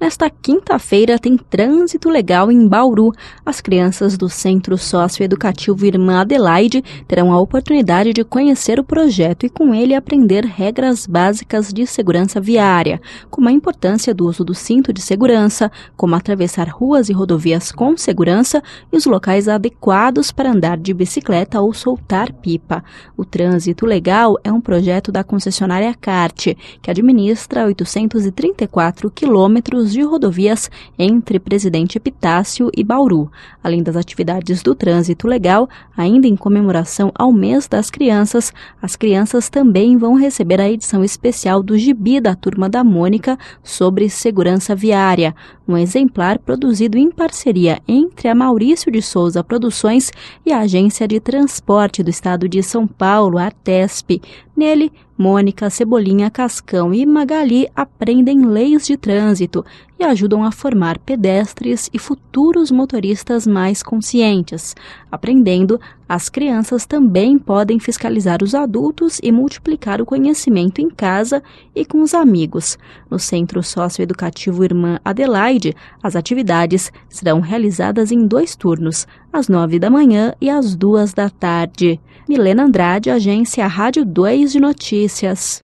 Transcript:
Nesta quinta-feira tem trânsito legal em Bauru. As crianças do Centro Socioeducativo Irmã Adelaide terão a oportunidade de conhecer o projeto e com ele aprender regras básicas de segurança viária, como a importância do uso do cinto de segurança, como atravessar ruas e rodovias com segurança e os locais adequados para andar de bicicleta ou soltar pipa. O Trânsito Legal é um projeto da concessionária CART, que administra 834 quilômetros de rodovias entre Presidente Epitácio e Bauru. Além das atividades do Trânsito Legal, ainda em comemoração ao Mês das Crianças, as crianças também vão receber a edição especial do Gibi da Turma da Mônica sobre segurança viária, um exemplar produzido em parceria entre a Maurício de Souza Produções e a Agência de Transporte do Estado de São Paulo, a Artesp. Nele, Mônica, Cebolinha, Cascão e Magali aprendem leis de trânsito e ajudam a formar pedestres e futuros motoristas mais conscientes. Aprendendo, as crianças também podem fiscalizar os adultos e multiplicar o conhecimento em casa e com os amigos. No Centro Socioeducativo Irmã Adelaide, as atividades serão realizadas em 2 turnos, às 9 da manhã e às 2 da tarde. Milena Andrade, Agência Rádio 2 de Notícias.